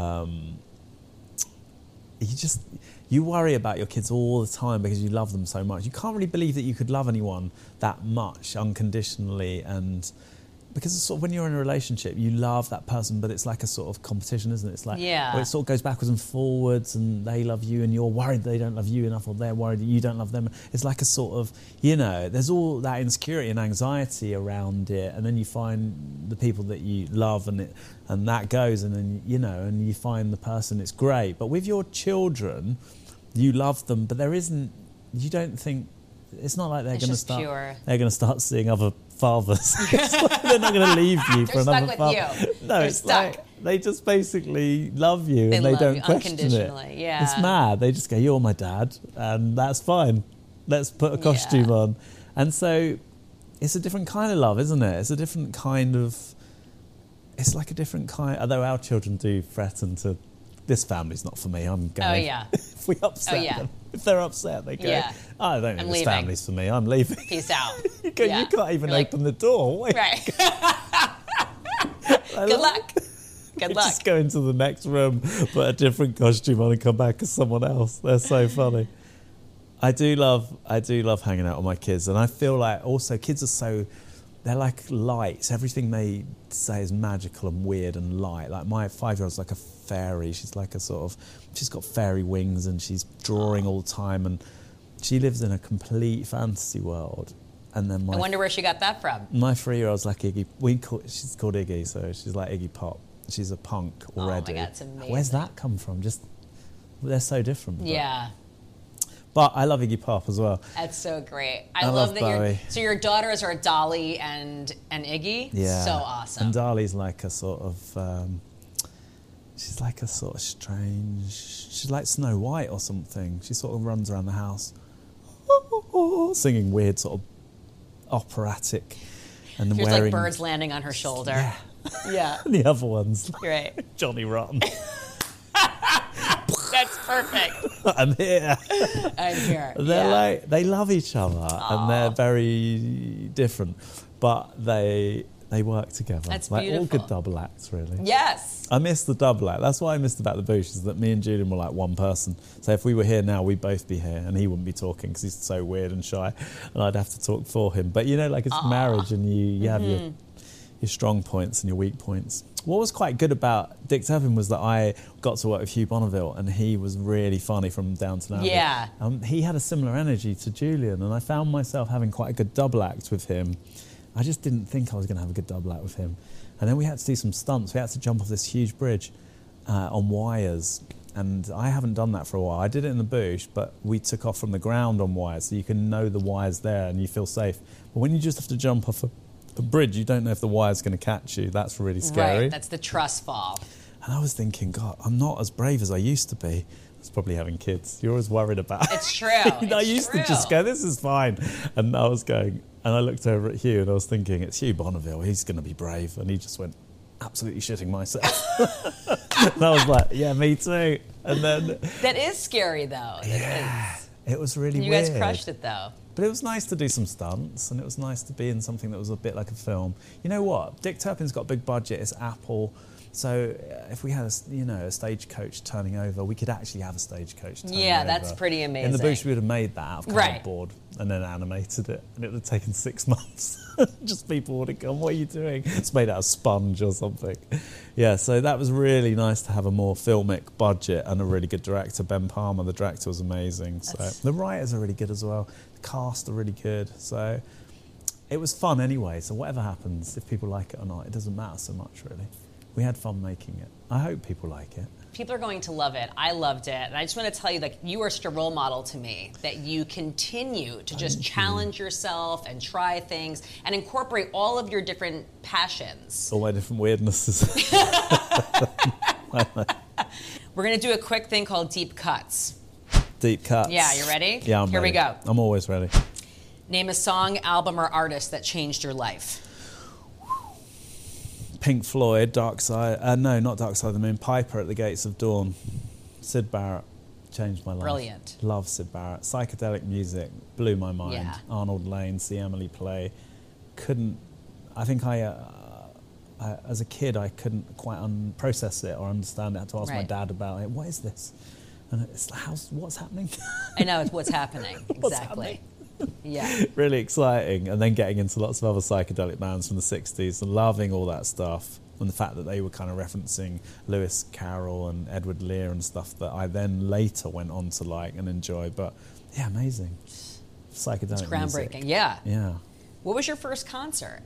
B: You worry about your kids all the time because you love them so much. You can't really believe that you could love anyone that much unconditionally, and because it's sort of when you're in a relationship, you love that person, but it's like a sort of competition, isn't it? It's like where it sort of goes backwards and forwards, and they love you, and you're worried they don't love you enough, or they're worried that you don't love them. It's like a sort of, there's all that insecurity and anxiety around it, and then you find the people that you love, and that goes, and then and you find the person. It's great, but with your children, you love them, but you don't think. It's not like they're going to start. Pure. They're going to start seeing other fathers. They're not going to leave you for another father.
A: They're stuck with you.
B: No,
A: They're
B: it's
A: stuck.
B: Like they just basically love you and they don't question it.
A: Yeah.
B: It's mad. They just go, "You're my dad," and that's fine. Let's put a costume on. And so, it's a different kind of love, isn't it? It's a different kind of. It's like a different kind. Although our children do threaten to. This family's not for me. I'm going.
A: Oh yeah.
B: If we upset them, if they're upset, they go.
A: Yeah.
B: I don't think this family's for me. I'm leaving.
A: Peace out.
B: You can't even open the door. Wait.
A: Right. Good luck. Good luck.
B: Just go into the next room, put a different costume on, and come back as someone else. They're so funny. I do love hanging out with my kids, and I feel like also kids are so. They're like lights. Everything they say is magical and weird and light. Like my 5-year-old's like a fairy. She's like she's got fairy wings and she's drawing all the time, and she lives in a complete fantasy world. And then I
A: wonder where she got that from.
B: My 3-year-old's like Iggy. She's called Iggy, so she's like Iggy Pop. She's a punk already.
A: Oh my God, it's amazing.
B: Where's that come from? They're so different.
A: Yeah.
B: But I love Iggy Pop as well.
A: That's so great. I love that
B: Bowie.
A: So your daughters are Dolly and Iggy?
B: Yeah.
A: So awesome.
B: And Dolly's like a sort of... she's like a sort of strange... She's like Snow White or something. She sort of runs around the house singing weird sort of operatic And
A: there's like birds landing on her shoulder.
B: Yeah.
A: Yeah.
B: The other ones.
A: Right.
B: Johnny Rotten.
A: That's perfect.
B: I'm here.
A: I'm here.
B: They're they love each other and they're very different, but they work together.
A: That's
B: like
A: beautiful.
B: All good double acts, really.
A: Yes.
B: I miss the double act. That's what I missed about the Boosh, is that me and Julian were like one person. So if we were here now, we'd both be here and he wouldn't be talking because he's so weird and shy and I'd have to talk for him. But like it's marriage and you have your strong points and your weak points. What was quite good about Dick Turpin was that I got to work with Hugh Bonneville and he was really funny from Downton Abbey.
A: Yeah.
B: He had a similar energy to Julian and I found myself having quite a good double act with him. I just didn't think I was going to have a good double act with him. And then we had to do some stunts. We had to jump off this huge bridge on wires. And I haven't done that for a while. I did it in the Boosh, but we took off from the ground on wires so you can know the wire's there and you feel safe. But when you just have to jump off a bridge, you don't know if the wire's going to catch you. That's really scary.
A: Right, that's the trust fall.
B: And I was thinking, God, I'm not as brave as I used to be. It's probably having kids. You're always worried about it.
A: It's true.
B: I used to just go, this is fine. And I was going, and I looked over at Hugh and I was thinking, it's Hugh Bonneville. He's going to be brave. And he just went, absolutely shitting myself. And I was like, yeah, me too. And then...
A: That is scary, though.
B: It was really weird.
A: You guys crushed it, though.
B: But it was nice to do some stunts, and it was nice to be in something that was a bit like a film. You know what? Dick Turpin's got a big budget. It's Apple. So if we had a stagecoach turning over, we could actually have a stagecoach turning over.
A: Yeah, that's pretty amazing.
B: In the Boosh, we would have made that out of cardboard and then animated it, and it would have taken 6 months. Just people would have gone, what are you doing? It's made out of sponge or something. Yeah, so that was really nice to have a more filmic budget and a really good director. Ben Palmer, the director, was amazing. So the writers are really good as well. The cast are really good. So it was fun anyway. So whatever happens, if people like it or not, it doesn't matter so much, really. We had fun making it. I hope people like it.
A: People are going to love it. I loved it. And I just want to tell you, you are just a role model to me, that you continue to just challenge yourself and try things and incorporate all of your different passions.
B: All my different weirdnesses.
A: We're going to do a quick thing called Deep Cuts.
B: Deep Cuts.
A: Yeah, you ready?
B: Yeah, I'm ready.
A: Here we go.
B: I'm always ready.
A: Name a song, album, or artist that changed your life.
B: Pink Floyd, Dark Side... no, not Dark Side of the Moon. Piper at the Gates of Dawn. Syd Barrett changed my life.
A: Brilliant.
B: Love Syd Barrett. Psychedelic music blew my mind.
A: Yeah.
B: Arnold Lane, see Emily play. I think as a kid, I couldn't quite process it or understand it. I had to ask my dad about it. What is this? And it's what's happening?
A: I know, it's what's happening.
B: What's
A: Exactly.
B: happening?
A: Yeah.
B: Really exciting. And then getting into lots of other psychedelic bands from the 60s and loving all that stuff. And the fact that they were kind of referencing Lewis Carroll and Edward Lear and stuff that I then later went on to like and enjoy. But yeah, amazing. Psychedelic
A: It's groundbreaking.
B: music.
A: Yeah.
B: Yeah.
A: What was your first concert?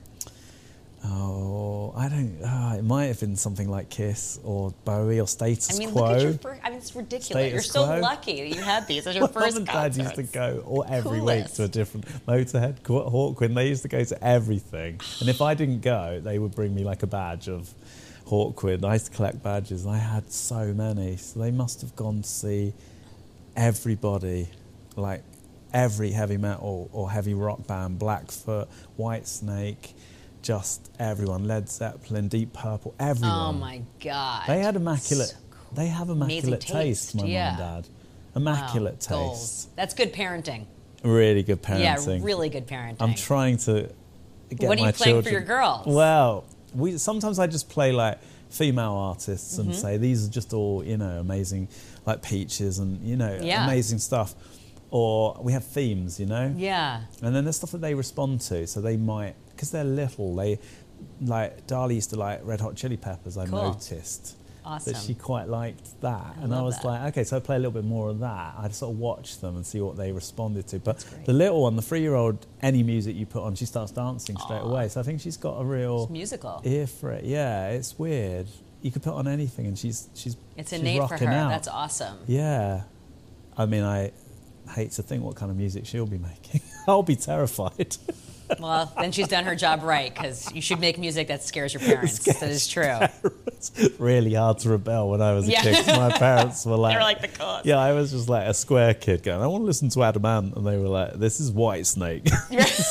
B: Oh, I don't... it might have been something like Kiss or Bowie or Status Quo.
A: Look at your first... it's ridiculous. You're so lucky that you had these as your first concerts.
B: My mum and dad used to go every week to a different... Motorhead, Hawkwind, they used to go to everything. And if I didn't go, they would bring me like a badge of Hawkwind. I used to collect badges and I had so many. So they must have gone to see everybody, like every heavy metal or heavy rock band, Blackfoot, Whitesnake... Just everyone, Led Zeppelin, Deep Purple, everyone.
A: Oh my God!
B: They had immaculate. They have immaculate taste. My mum and dad, immaculate taste.
A: Goals. That's good parenting.
B: Really good parenting.
A: Yeah, really good parenting.
B: I'm trying to get
A: What are
B: my
A: you playing
B: children.
A: for your girls?
B: Well, sometimes I just play like female artists and say these are just all amazing, like Peaches and amazing stuff. Or we have themes,
A: Yeah.
B: And then there's stuff that they respond to, so they might. Because they're little, like Darlie used to like Red Hot Chili Peppers. I noticed that she quite liked that, and I was like, okay, so I play a little bit more of that. I'd sort of watch them and see what they responded to. But the little one, the 3-year-old, any music you put on, she starts dancing straight away. So I think she's got a real
A: musical
B: ear for it. Yeah, it's weird. You could put on anything, and she's
A: innate for her.
B: Out.
A: That's awesome.
B: Yeah, I mean, I hate to think what kind of music she'll be making. I'll be terrified.
A: Well, then she's done her job right, because you should make music that scares your parents. That is true.
B: It's really hard to rebel when I was a kid, 'cause my parents were like...
A: They were like the cause.
B: Yeah, I was just like a square kid going, I want to listen to Adam Ant, and they were like, this is Whitesnake.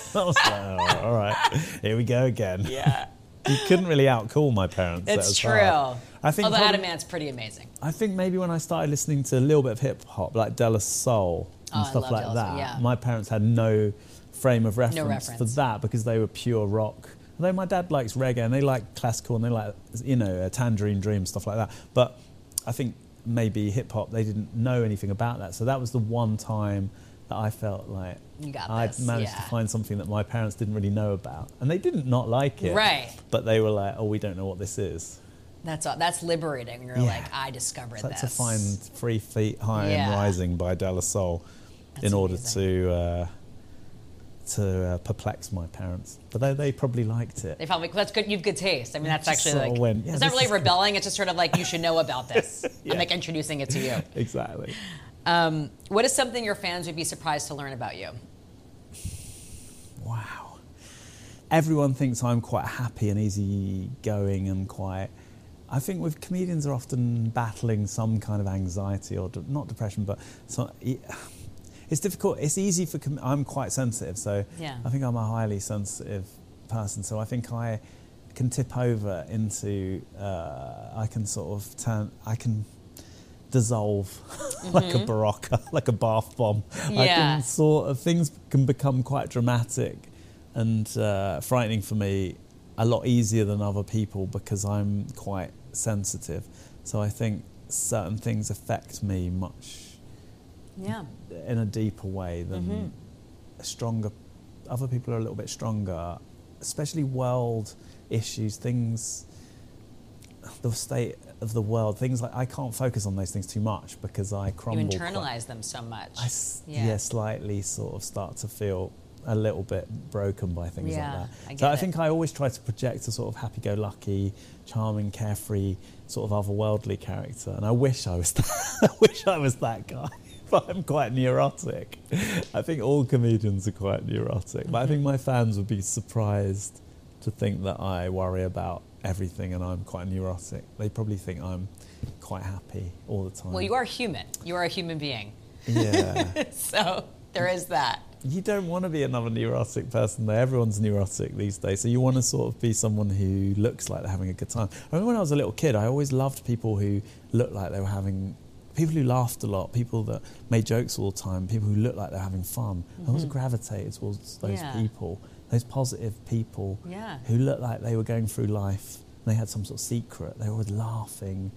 B: I was like, oh, all right, here we go again.
A: Yeah.
B: You couldn't really outcool my parents.
A: It's true.
B: Hard. I think
A: although Adam Ant's pretty amazing.
B: I think maybe when I started listening to a little bit of hip hop, like De La Soul and stuff like that, my parents had no frame of reference for that because they were pure rock. Although my dad likes reggae and they like classical and they like, Tangerine Dream, stuff like that. But I think maybe hip hop, they didn't know anything about that. So that was the one time that I felt like I'd managed to find something that my parents didn't really know about. And they didn't not like it.
A: Right.
B: But they were like, oh, we don't know what this is.
A: That's liberating. You're like, I discovered this.
B: To find 3 Feet High and Rising by De La Soul in order to perplex my parents. But they probably liked it.
A: They probably, that's good. You have good taste. I mean, that's actually like,
B: it's
A: not really rebelling. It's just sort of like, you should know about this. I'm like introducing it to you.
B: Exactly.
A: What is something your fans would be surprised to learn about you?
B: Wow. Everyone thinks I'm quite happy and easygoing and quite... I think with comedians are often battling some kind of anxiety or not depression, but it's difficult. It's easy for... I'm quite sensitive, so I think I'm a highly sensitive person. So I think I can tip over into... I can sort of turn... I can dissolve like a Barocca, like a bath bomb.
A: Yeah.
B: I can sort of... Things can become quite dramatic and frightening for me a lot easier than other people because I'm quite sensitive. So I think certain things affect me much in a deeper way than stronger. Other people are a little bit stronger, especially world issues, things, the state of the world, things like I can't focus on those things too much because I crumble.
A: You internalize them so much.
B: I slightly sort of start to feel a little bit broken by things like that. I think I always try to project a sort of happy-go-lucky, charming, carefree, sort of otherworldly character, and I wish I was that guy. But I'm quite neurotic. I think all comedians are quite neurotic, but I think my fans would be surprised to think that I worry about everything and I'm quite neurotic. They probably think I'm quite happy all the time.
A: Well, you are human. You are a human being.
B: Yeah.
A: So there is that.
B: You don't want to be another neurotic person though. Everyone's neurotic these days. So you want to sort of be someone who looks like they're having a good time. I remember when I was a little kid, I always loved people who looked like they were having... People who laughed a lot, people that made jokes all the time, people who looked like they're having fun. I always gravitated towards those people, those positive people who looked like they were going through life. And they had some sort of secret. They were always laughing.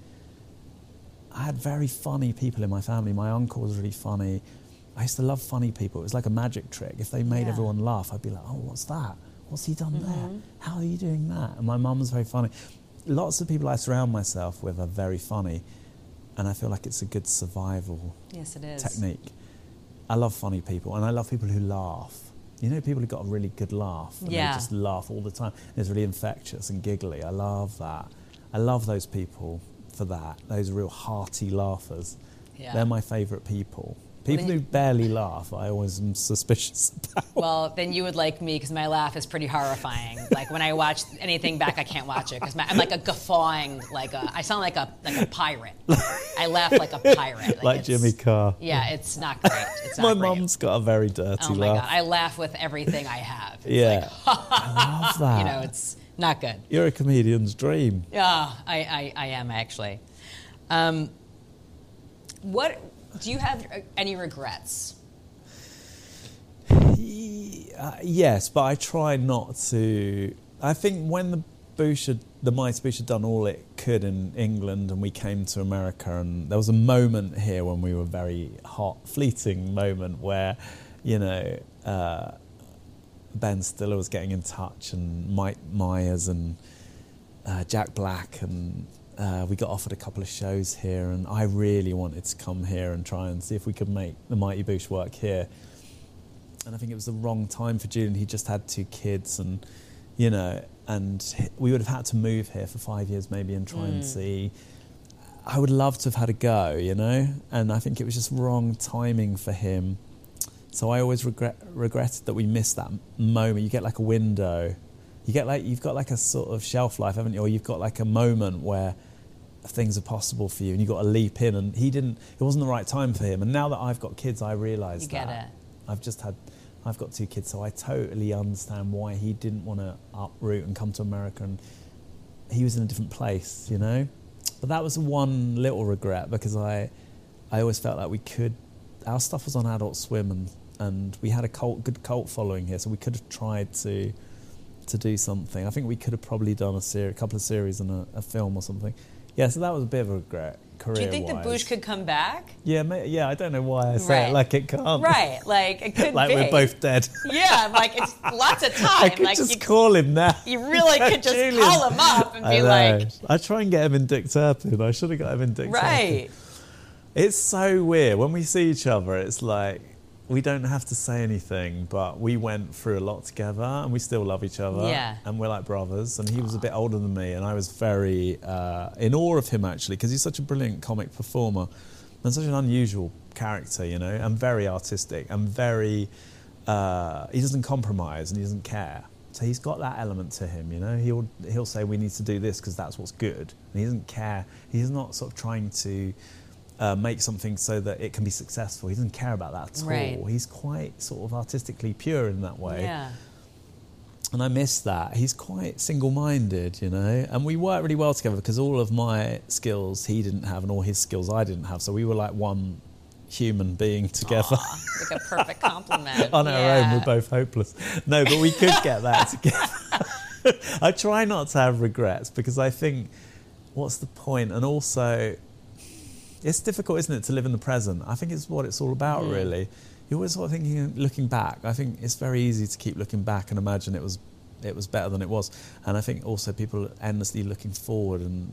B: I had very funny people in my family. My uncle was really funny. I used to love funny people. It was like a magic trick. If they made everyone laugh, I'd be like, oh, what's that? What's he done there? How are you doing that? And my mum was very funny. Lots of people I surround myself with are very funny. And I feel like it's a good survival technique. I love funny people, and I love people who laugh. You know, people who got a really good laugh, and they just laugh all the time. And it's really infectious and giggly. I love that. I love those people for that, those real hearty laughers. Yeah. They're my favourite people. People who barely laugh, I always am suspicious about.
A: Well, then you would like me because my laugh is pretty horrifying. Like when I watch anything back, I can't watch it because I'm like a guffawing, I sound like a pirate. I laugh like a pirate.
B: Like Jimmy Carr.
A: Yeah, it's not great. It's not
B: my mum's got a very dirty laugh.
A: Oh my God, I laugh with everything I have. It's
B: I love that.
A: You know, it's not good.
B: You're a comedian's dream.
A: Yeah, I am actually. Do you have any regrets?
B: Yes, but I try not to. I think when the Mighty Boosh had done all it could in England and we came to America, and there was a moment here when we were very hot, fleeting moment where, Ben Stiller was getting in touch and Mike Myers and Jack Black and... we got offered a couple of shows here, and I really wanted to come here and try and see if we could make the Mighty Boosh work here. And I think it was the wrong time for Julian. He just had 2 kids, and and we would have had to move here for 5 years maybe and try and see. I would love to have had a go, and I think it was just wrong timing for him. So I always regretted that we missed that moment. You get like a window. You've got like a sort of shelf life, haven't you? Or you've got like a moment where things are possible for you and you've got to leap in, and it wasn't the right time for him. And now that I've got kids, I realise that.
A: It.
B: I've just had I've got 2 kids, so I totally understand why he didn't want to uproot and come to America, and he was in a different place, you know? But that was one little regret, because I always felt like our stuff was on Adult Swim, and we had a good cult following here, so we could have tried to do something. I think we could have probably done a couple of series and a film or something. Yeah, so that was a bit of a regret, career-wise.
A: Do you think the Boosh could come back?
B: Yeah, I don't know why I say it like it can't.
A: Right, like it could
B: like
A: be.
B: We're both dead.
A: Yeah, like it's lots of time.
B: I could just call him now.
A: You really could just call him up and be like...
B: I try and get him in Dick Turpin. I should have got him in Dick Turpin.
A: Right.
B: It's so weird. When we see each other, it's like... We don't have to say anything, but we went through a lot together, and we still love each other.
A: Yeah.
B: And we're like brothers. And he was a bit older than me, and I was very in awe of him, actually, because he's such a brilliant comic performer and such an unusual character, you know, and very artistic and very... he doesn't compromise and he doesn't care. So he's got that element to him, you know. He'll say, we need to do this because that's what's good. And he doesn't care. He's not sort of trying to... make something so that it can be successful. He doesn't care about that at all.
A: Right.
B: He's quite sort of artistically pure in that way.
A: Yeah.
B: And I miss that. He's quite single-minded, you know. And we work really well together because all of my skills he didn't have and all his skills I didn't have. So we were like one human being together.
A: Aww, like a perfect compliment.
B: On our own, we're both hopeless. No, but we could get that together. I try not to have regrets because I think, what's the point? And also... It's difficult, isn't it, to live in the present? I think it's what it's all about, really. You're always sort of thinking, looking back. I think it's very easy to keep looking back and imagine it was better than it was. And I think also people are endlessly looking forward, and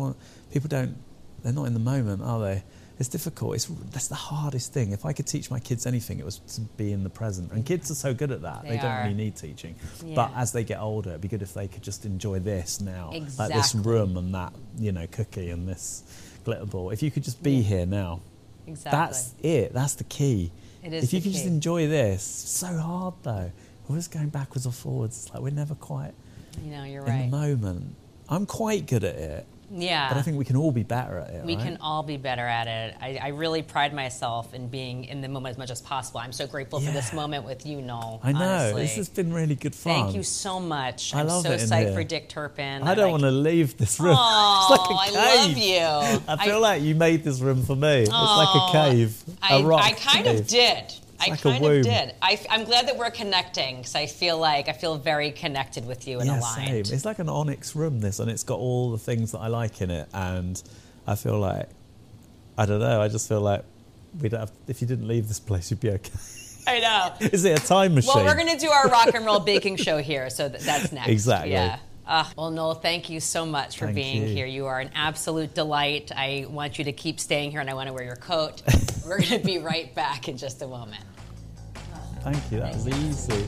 B: they're not in the moment, are they? It's difficult. That's the hardest thing. If I could teach my kids anything, it was to be in the present. And kids are so good at that. They don't really need teaching. Yeah. But as they get older, it'd be good if they could just enjoy this now.
A: Exactly.
B: Like this room and that, you know, cookie and this glitter ball. If you could just be here now.
A: Exactly.
B: That's it. That's the key.
A: It is.
B: If you could just enjoy this. So hard though. We're just going backwards or forwards. It's like we're never quite
A: you're
B: in the moment. I'm quite good at it.
A: Yeah.
B: But I think we can all be better at it,
A: We can all be better at it. I really pride myself in being in the moment as much as possible. I'm so grateful for this moment with you, Noel.
B: I know.
A: Honestly.
B: This has been really good fun.
A: Thank you so much.
B: I'm so
A: psyched for Dick Turpin.
B: I don't want to leave this room.
A: Oh,
B: it's like a cave.
A: I love you.
B: I feel like you made this room for me. It's like a cave. A rock
A: I kind of did.
B: I kind of
A: did. I'm glad that we're connecting because I feel very connected with you and aligned.
B: Same. It's like an onyx room, this, and it's got all the things that I like in it. And I feel like, I don't know, I just feel like if you didn't leave this place, you'd be okay.
A: I know.
B: Is it a time machine?
A: Well, we're going to do our rock and roll baking show here, so that's next.
B: Exactly.
A: Yeah. Well, Noel, thank you so much for being here. You are an absolute delight. I want you to keep staying here, and I want to wear your coat. We're going to be right back in just a moment.
B: Thank you. That was easy.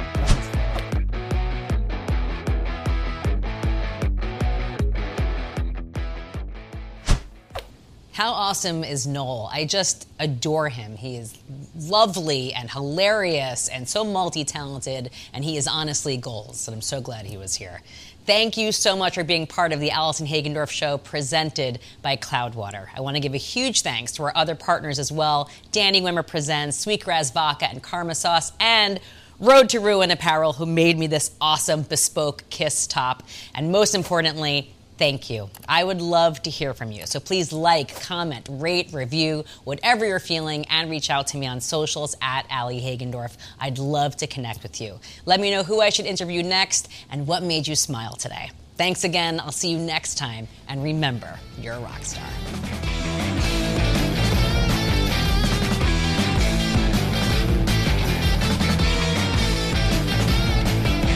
A: How awesome is Noel? I just adore him. He is lovely and hilarious and so multi-talented, and he is honestly goals, and I'm so glad he was here. Thank you so much for being part of the Allison Hagendorf Show presented by Cloudwater. I want to give a huge thanks to our other partners as well, Danny Wimmer Presents, Sweetgrass Vodka and Karma Sauce, and Road to Ruin Apparel, who made me this awesome bespoke Kiss top. And most importantly, thank you. I would love to hear from you. So please like, comment, rate, review, whatever you're feeling, and reach out to me on socials at Allie Hagendorf. I'd love to connect with you. Let me know who I should interview next and what made you smile today. Thanks again. I'll see you next time. And remember, you're a rock star.